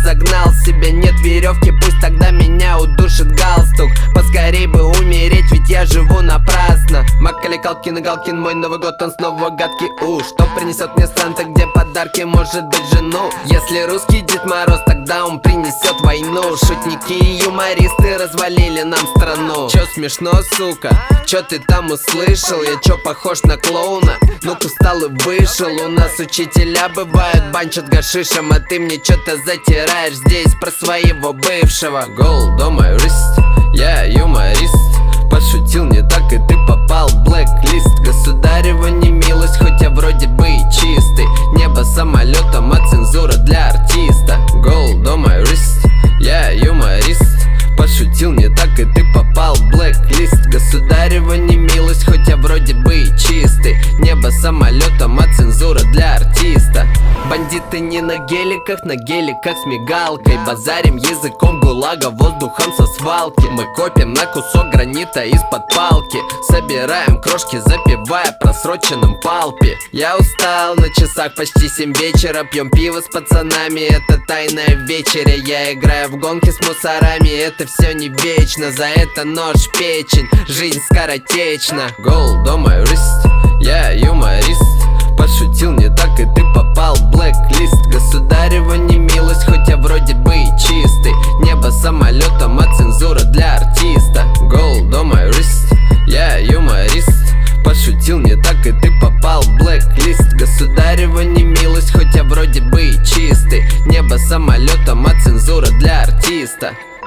загнал себе. Нет веревки, пусть тогда меня удушит галстук. Поскорей бы умереть, ведь я живу напрасно. Маккали Калкин и Галкин, мой Новый год, он снова гадкий. Что принесет мне Санта, где подарки, может быть, жену? Если русский Дед Мороз, тогда он принесет войну. Шутники и юмористы развалили нам страну. Чё смешно, сука? Чё ты там услышал? Я чё, похож на клоуна? Ну-ка встал и вышел. У нас учителя бывают, банчат гашишем, а ты мне чё-то затираешь здесь про своего бывшего. Gold on my wrist, я юморист. Пошутил не так, и ты попал в блэк-лист. Государева не милость, хоть я вроде бы и чистый. Небо самолетом, а цензура для артиста. Gold on my wrist, я юморист. Пошутил не так, и ты попал в блэк-лист. Государева не милость, хоть я вроде бы и чистый. Небо самолетом, а цензура для артиста. Бандиты не на геликах с мигалкой. Базарим языком гулага, воздухом со свалки. Мы копим на кусок гранита из-под палки. Собираем крошки, запивая просроченным палпи. Я устал, на часах почти 7 вечера. Пьем пиво с пацанами, это тайная вечеря. Я играю в гонки с мусорами, это все не вечно. За это нож в печень, жизнь скоротечна. Gold on my wrist, я юморист. Пошутил не так, и ты попал в блэк-лист. Государева не милость, хоть я вроде бы и чистый. Небо самолетом, а цензура для артиста. Gold on my wrist, я юморист. Пошутил не так, и ты попал в блэк-лист. Государева не милость, хоть я вроде бы и чистый. Небо самолетом, а цензура для артиста.